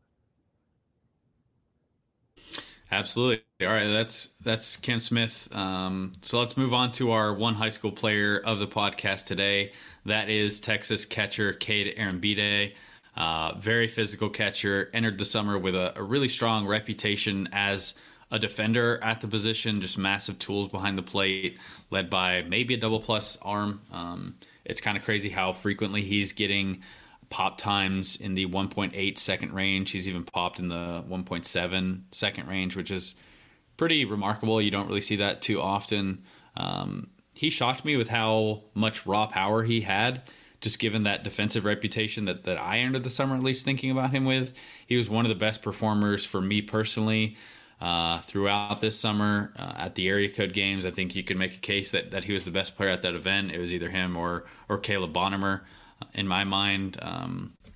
Absolutely. All right, that's that's Cam Smith. Um, so let's move on to our one high school player of the podcast today. That is Texas catcher Cade Arrambide. Uh, very physical catcher. Entered the summer with a, a really strong reputation as a defender at the position. Just massive tools behind the plate, led by maybe a double plus arm. Um, it's kind of crazy how frequently he's getting pop times in the one point eight second range. He's even popped in the one point seven second range, which is pretty remarkable. You don't really see that too often. Um, he shocked me with how much raw power he had, just given that defensive reputation that, that I entered the summer, at least thinking about him with. He was one of the best performers for me personally uh, throughout this summer uh, at the area code games. I think you could make a case that, that he was the best player at that event. It was either him or, or Caleb Bonnemer. In my mind, um,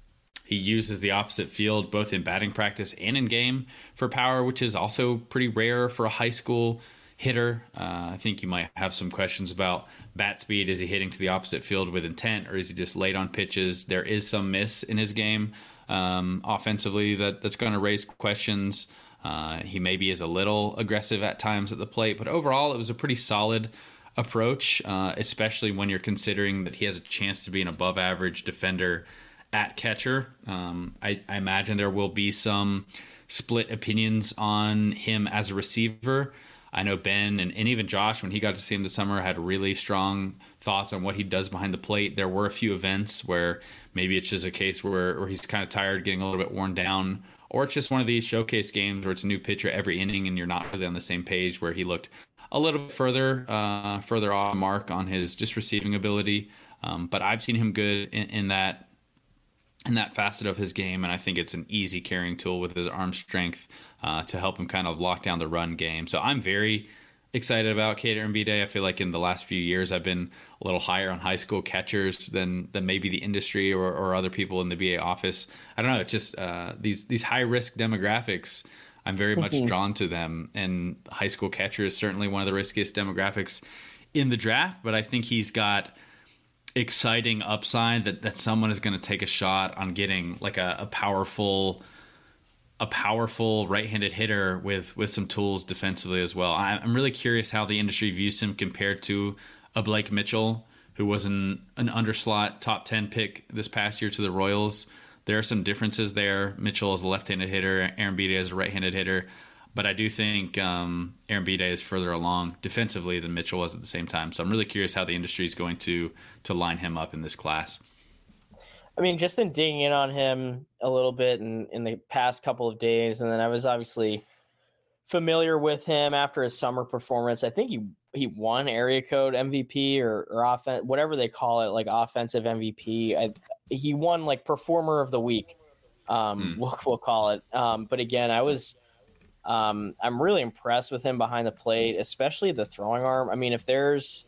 He uses the opposite field both in batting practice and in game for power, which is also pretty rare for a high school hitter. Uh, I think you might have some questions about bat speed. Is he hitting to the opposite field with intent, or is he just late on pitches? There is some miss in his game um, offensively that, that's going to raise questions. Uh, he maybe is a little aggressive at times at the plate, but overall it was a pretty solid approach, uh, especially when you're considering that he has a chance to be an above average defender at catcher. Um, I, I imagine there will be some split opinions on him as a receiver. I know Ben and, and even Josh, when he got to see him this summer, had really strong thoughts on what he does behind the plate. There were a few events where maybe it's just a case where, where he's kind of tired, getting a little bit worn down, or it's just one of these showcase games where it's a new pitcher every inning and you're not really on the same page, where he looked a little bit further uh, further off mark on his just receiving ability. Um, but I've seen him good in, in that in that facet of his game, and I think it's an easy carrying tool with his arm strength uh, to help him kind of lock down the run game. So I'm very excited about Keita Arambide. I feel like in the last few years I've been a little higher on high school catchers than than maybe the industry or, or other people in the B A office. I don't know. It's just uh, these these high risk demographics. I'm very much mm-hmm. drawn to them, and high school catcher is certainly one of the riskiest demographics in the draft. But I think he's got exciting upside that, that someone is going to take a shot on getting like a, a powerful a powerful right-handed hitter with with some tools defensively as well. I, I'm really curious how the industry views him compared to a Blake Mitchell, who was an, an underslot top ten pick this past year to the Royals. There are some differences there. Mitchell is a left-handed hitter, Arambide is a right-handed hitter. But I do think um, Arambide is further along defensively than Mitchell was at the same time. So I'm really curious how the industry is going to to line him up in this class. I mean, just in digging in on him a little bit in, in the past couple of days, and then I was obviously familiar with him after his summer performance. I think he he won area code M V P or, or offense, whatever they call it, like offensive M V P. I, he won like performer of the week, um, mm. we'll, we'll call it. Um, but again, I was um, I'm really impressed with him behind the plate, especially the throwing arm. I mean, if there's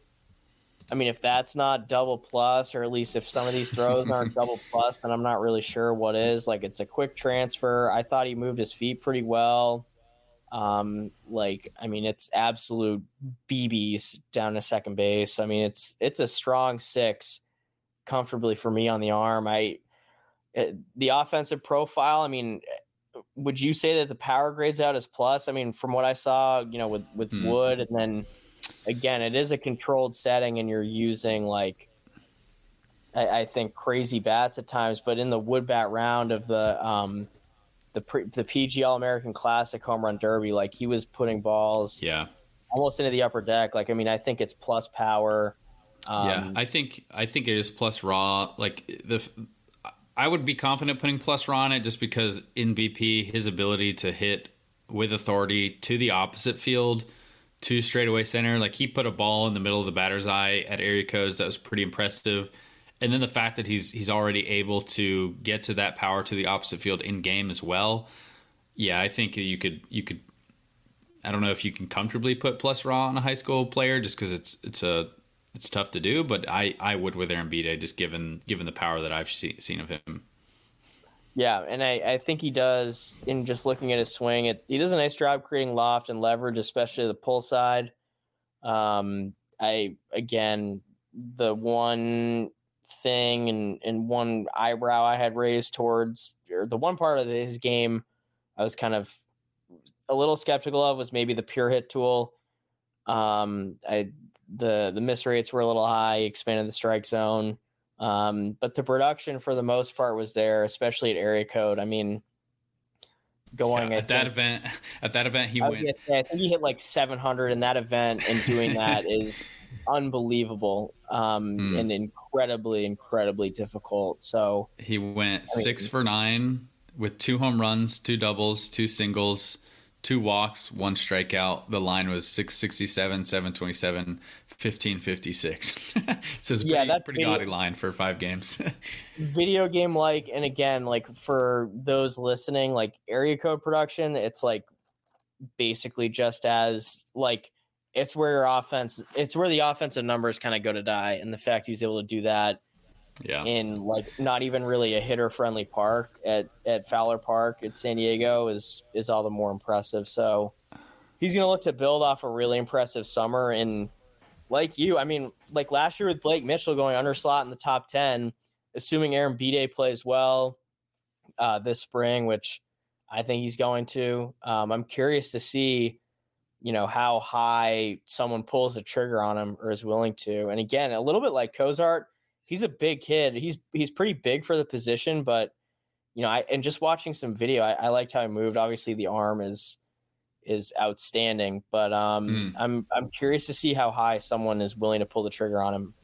I mean, if that's not double plus, or at least if some of these throws aren't double plus, then I'm not really sure what is. Like, it's a quick transfer. I thought he moved his feet pretty well. Um, like, I mean, it's absolute B Bs down to second base. I mean, it's it's a strong six comfortably for me on the arm. I it, the offensive profile, I mean, would you say that the power grades out as plus? I mean, from what I saw, you know, with, with hmm. Wood, and then again, it is a controlled setting and you're using like, I, I think crazy bats at times, but in the wood bat round of the, um, the, pre, the P G All American Classic Home Run Derby, like he was putting balls yeah, almost into the upper deck. Like, I mean, I think it's plus power. Um, yeah, I think, I think it is plus raw. Like the, I would be confident putting plus raw on it just because in B P, his ability to hit with authority to the opposite field, to straightaway center, like he put a ball in the middle of the batter's eye at area codes that was pretty impressive. And then the fact that he's he's already able to get to that power to the opposite field in game as well. Yeah, I think you could you could. I don't know if you can comfortably put plus raw on a high school player just because it's it's a it's tough to do, but I, I would with Arambide just given given the power that I've see, seen of him. Yeah, and I, I think he does, in just looking at his swing, it, he does a nice job creating loft and leverage, especially the pull side. Um, I, again, the one thing and, and one eyebrow I had raised towards, or the one part of his game I was kind of a little skeptical of was maybe the pure hit tool. Um, I the the miss rates were a little high, expanded the strike zone. Um, but the production for the most part was there, especially at area code. I mean, going yeah, at I that think, event, at that event, he I went. Was say, I think he hit like seven hundred in that event, and doing that is unbelievable um, mm. and incredibly, incredibly difficult. So he went I mean, six for nine with two home runs, two doubles, two singles, two walks, one strikeout. The line was six sixty-seven, seven twenty-seven, fifteen fifty-six. So it's a yeah, pretty, that's pretty video, gaudy line for five games. Video game like, and again, like for those listening, like area code production, it's like basically just as like it's where your offense, it's where the offensive numbers kind of go to die. And the fact he was able to do that Yeah. In like not even really a hitter friendly park at, at Fowler Park at San Diego is is all the more impressive. So he's going to look to build off a really impressive summer. And like you, I mean, like last year with Blake Mitchell going under slot in the top ten, assuming Aaron Bede plays well uh, this spring, which I think he's going to. Um, I'm curious to see, you know, how high someone pulls the trigger on him or is willing to. And again, a little bit like Cozart, he's a big kid. He's he's pretty big for the position, but you know, I and just watching some video, I, I liked how he moved. Obviously, the arm is is outstanding, but um, mm. I'm I'm curious to see how high someone is willing to pull the trigger on him.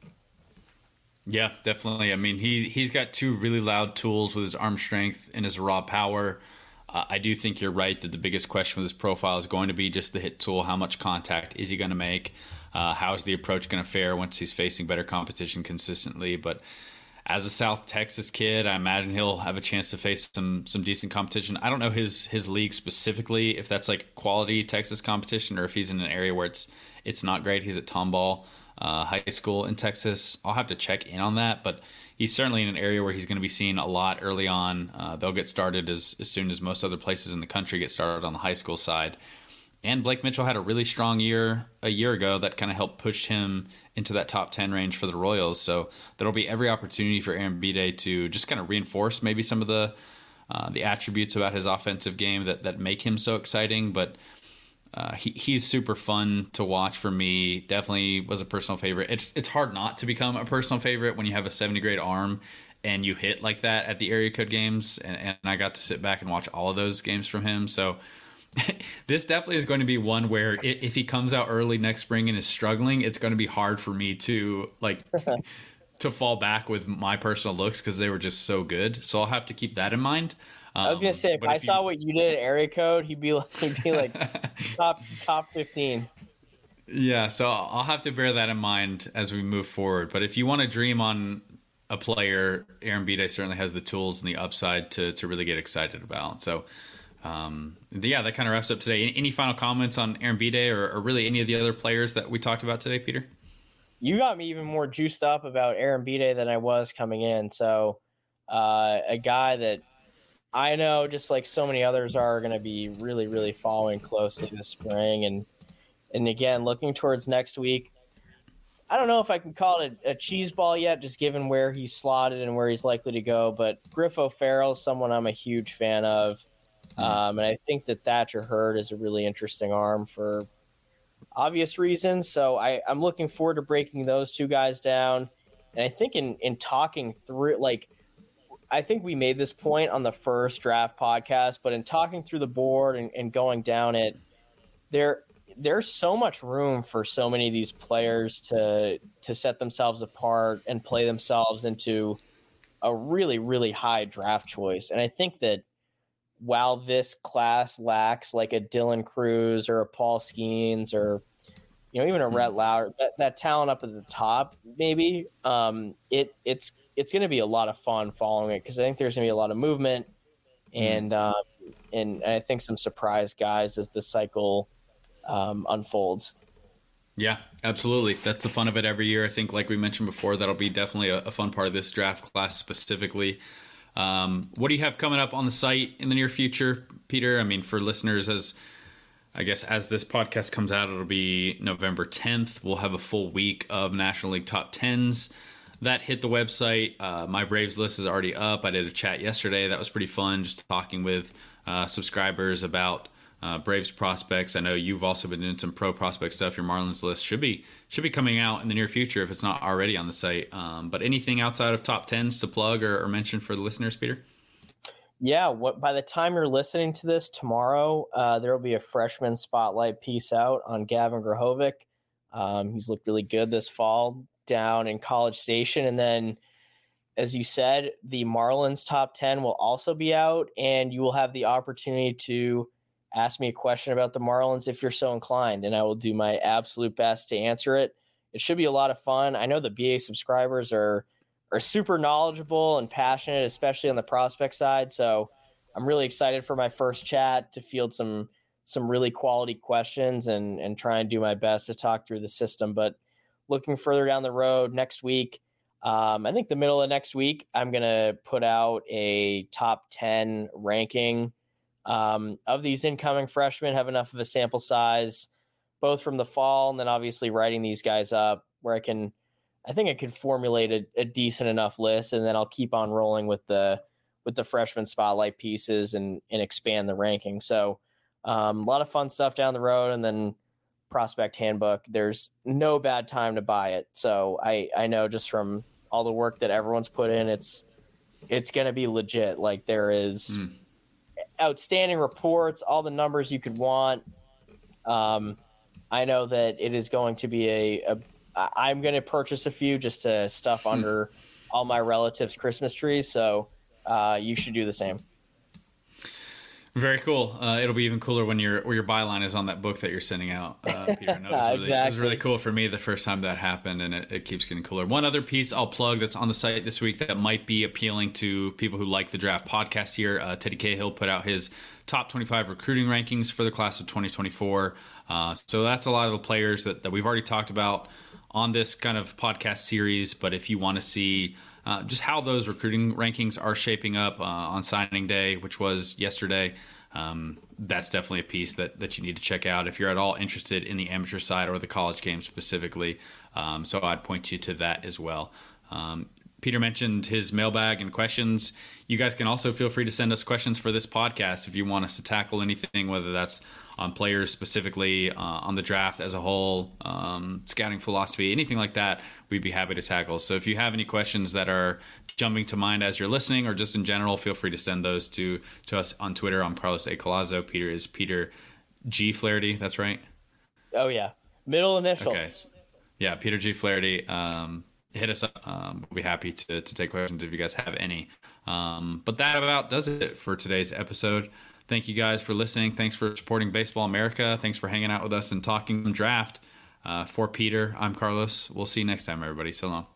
Yeah, definitely. I mean, he he's got two really loud tools with his arm strength and his raw power. Uh, I do think you're right that the biggest question with his profile is going to be just the hit tool. How much contact is he going to make? Uh, how is the approach going to fare once he's facing better competition consistently? But as a South Texas kid, I imagine he'll have a chance to face some some decent competition. I don't know his his league specifically, if that's like quality Texas competition or if he's in an area where it's it's not great. He's at Tomball uh, High School in Texas. I'll have to check in on that, but he's certainly in an area where he's going to be seen a lot early on. Uh, they'll get started as, as soon as most other places in the country get started on the high school side. And Blake Mitchell had a really strong year a year ago that kind of helped push him into that top ten range for the Royals. So there'll be every opportunity for Aaron Bede to just kind of reinforce maybe some of the uh, the attributes about his offensive game that, that make him so exciting. But uh, he, he's super fun to watch for me. Definitely was a personal favorite. It's it's hard not to become a personal favorite when you have a seventy grade arm and you hit like that at the area code games. And, and I got to sit back and watch all of those games from him. So this definitely is going to be one where if he comes out early next spring and is struggling, it's going to be hard for me to like to fall back with my personal looks because they were just so good. So I'll have to keep that in mind. Um, I was gonna say if I if saw you... what you did at area code, he'd be like, he'd be like top top fifteen. Yeah, so I'll have to bear that in mind as we move forward. But if you want to dream on a player, Aaron Bede certainly has the tools and the upside to to really get excited about. So. Um, yeah, that kind of wraps up today. Any, any final comments on Aaron Bede or, or really any of the other players that we talked about today, Peter? You got me even more juiced up about Aaron Bede than I was coming in. So uh, a guy that I know, just like so many others, are going to be really, really following closely this spring. And, and again, looking towards next week, I don't know if I can call it a cheese ball yet, just given where he's slotted and where he's likely to go. But Griff O'Farrell is someone I'm a huge fan of. Um, and I think that Thatcher Hurd is a really interesting arm for obvious reasons. So I, I'm looking forward to breaking those two guys down. And I think in, in talking through, like, I think we made this point on the first draft podcast, but in talking through the board and, and going down it, there there's so much room for so many of these players to to set themselves apart and play themselves into a really, really high draft choice. And I think that while this class lacks like a Dylan Cruz or a Paul Skeens or, you know, even a Rhett Lauer, that, that talent up at the top, maybe um, it it's it's going to be a lot of fun following it because I think there's going to be a lot of movement and um, and, and I think some surprise guys as the cycle um, unfolds. Yeah, absolutely. That's the fun of it every year. I think, like we mentioned before, that'll be definitely a, a fun part of this draft class specifically. Um, what do you have coming up on the site in the near future, Peter? I mean, for listeners, as I guess as this podcast comes out, it'll be November tenth. We'll have a full week of National League top tens that hit the website. Uh, my Braves list is already up. I did a chat yesterday. That was pretty fun, just talking with uh, subscribers about uh, Braves prospects. I know you've also been doing some pro prospect stuff. Your Marlins list should be should be coming out in the near future if it's not already on the site. Um, but anything outside of top tens to plug or, or mention for the listeners, Peter? Yeah, what by the time you're listening to this tomorrow, uh, there will be a freshman spotlight piece out on Gavin Grahovic. Um, he's looked really good this fall down in College Station. And then, as you said, the Marlins top ten will also be out, and you will have the opportunity to ask me a question about the Marlins if you're so inclined, and I will do my absolute best to answer it. It should be a lot of fun. I know the B A subscribers are are super knowledgeable and passionate, especially on the prospect side. So I'm really excited for my first chat to field some some really quality questions and and try and do my best to talk through the system. But looking further down the road next week, Um, I think the middle of next week, I'm going to put out a top ten ranking um, of these incoming freshmen, have enough of a sample size, both from the fall and then obviously writing these guys up where I can, I think I could formulate a, a decent enough list, and then I'll keep on rolling with the, with the freshman spotlight pieces and, and expand the ranking. So um, a lot of fun stuff down the road. And then prospect handbook, there's no bad time to buy it. So I, I know just from all the work that everyone's put in, it's, it's going to be legit. Like there is mm. outstanding reports, all the numbers you could want. Um, I know that it is going to be a, a I'm going to purchase a few just to stuff mm. under all my relatives' Christmas trees. So uh, you should do the same. Very cool. Uh, it'll be even cooler when your where your byline is on that book that you're sending out, uh, Peter. No, it, was really, exactly. it was really cool for me the first time that happened, and it, it keeps getting cooler. One other piece I'll plug that's on the site this week that might be appealing to people who like the Draft podcast here. Uh, Teddy Cahill put out his top twenty-five recruiting rankings for the class of twenty twenty-four. Uh, so that's a lot of the players that, that we've already talked about on this kind of podcast series. But if you want to see uh, just how those recruiting rankings are shaping up uh, on signing day, which was yesterday, um, that's definitely a piece that, that you need to check out if you're at all interested in the amateur side or the college game specifically. Um, so I'd point you to that as well. Um, Peter mentioned his mailbag and questions. You guys can also feel free to send us questions for this podcast if you want us to tackle anything, whether that's on players specifically, uh, on the draft as a whole, um, scouting philosophy, anything like that, we'd be happy to tackle. So if you have any questions that are jumping to mind as you're listening or just in general, feel free to send those to, to us on Twitter. I'm Carlos A. Collazo. Peter is Peter G. Flaherty. That's right? Oh, yeah. Middle initial. Okay. Yeah, Peter G. Flaherty. Um, hit us up. Um, we'll be happy to, to take questions if you guys have any. Um, but that about does it for today's episode. Thank you guys for listening. Thanks for supporting Baseball America. Thanks for hanging out with us and talking draft. Uh, for Peter, I'm Carlos. We'll see you next time, everybody. So long.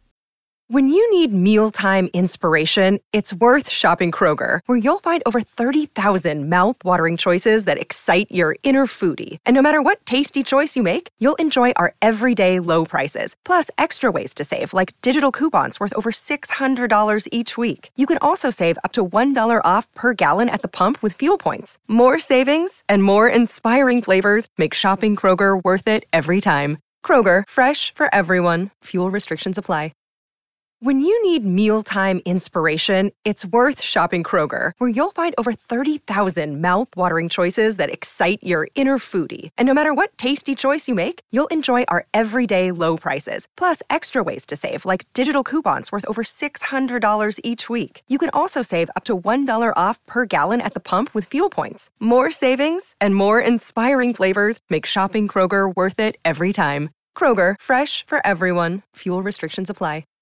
When you need mealtime inspiration, it's worth shopping Kroger, where you'll find over thirty thousand mouth-watering choices that excite your inner foodie. And no matter what tasty choice you make, you'll enjoy our everyday low prices, plus extra ways to save, like digital coupons worth over six hundred dollars each week. You can also save up to one dollar off per gallon at the pump with fuel points. More savings and more inspiring flavors make shopping Kroger worth it every time. Kroger, fresh for everyone. Fuel restrictions apply. When you need mealtime inspiration, it's worth shopping Kroger, where you'll find over thirty thousand mouth-watering choices that excite your inner foodie. And no matter what tasty choice you make, you'll enjoy our everyday low prices, plus extra ways to save, like digital coupons worth over six hundred dollars each week. You can also save up to one dollar off per gallon at the pump with fuel points. More savings and more inspiring flavors make shopping Kroger worth it every time. Kroger, fresh for everyone. Fuel restrictions apply.